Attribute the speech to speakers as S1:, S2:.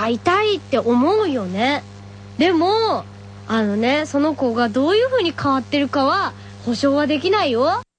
S1: 会いたいって思うよね。でもその子がどういう風に変わってるかは保証はできないよ。